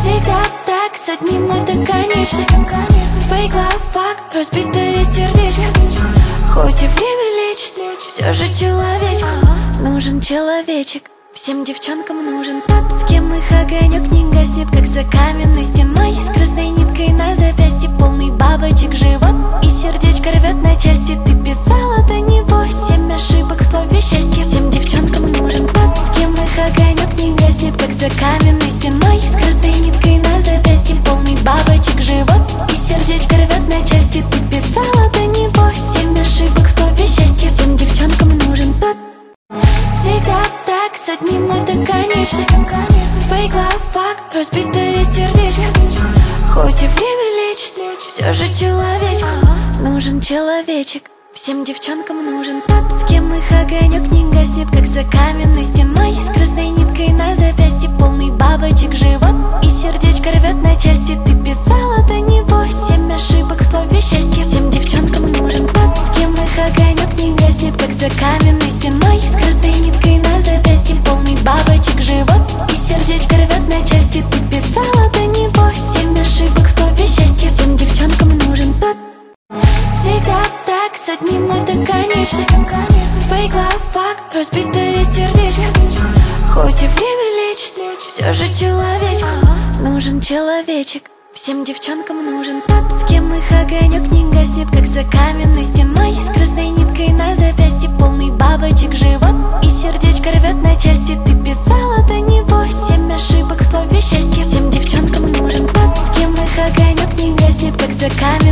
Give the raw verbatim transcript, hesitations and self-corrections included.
Всегда так, с одним это конечно. Фейк, лав, факт, разбитое сердечко. Хоть и время лечит, все же человечку нужен человечек. Всем девчонкам нужен тот, с кем их огонек не гаснет, как за каменной стеной. С красной ниткой на запястье, полный бабочек живот, и сердечко рвет на части. Ты писала до него семь ошибок в слове счастье. Всем девчонкам нужен тот, с кем их огонек не гаснет, как за каменной стеной. С красной ниткой на запястье, полный бабочек живот, и сердечко рвет на части. Ты писала до него семь ошибок в слове счастье. Всем девчонкам нужен тот. Всегда так, с одним это конечно. Фейк, лав, факт, разбитое сердечко. Хоть и время лечит, все же человечку нужен человечек. Всем девчонкам нужен тот, с кем их огонек не гаснет, как за каменной стеной. С красной ниткой на запястье, полный бабочек живот, и сердечко рвет на части. Ты писала до него семь ошибок в слове счастье. Всем девчонкам нужен тот, с кем их огонек не гаснет, как за каменной стеной. С красной ниткой на запястье, полный бабочек живот, и сердечко рвет на части. Ты писала до него семь ошибок в слове счастье. Всем девчонкам нужен тот. Всегда так, с одним это конечно. Фейк, лав, факт, разбитое сердечко. Хоть и время лечит, все же человечку нужен человечек. Всем девчонкам нужен тот, с кем их огонек не гаснет, как за каменной стеной. С красной ниткой на запястье, полный бабочек живот, и сердечко рвет на части. Ты писала до него семь ошибок в слове счастье. Всем девчонкам нужен тот, с кем их огонек не гаснет, как за каменной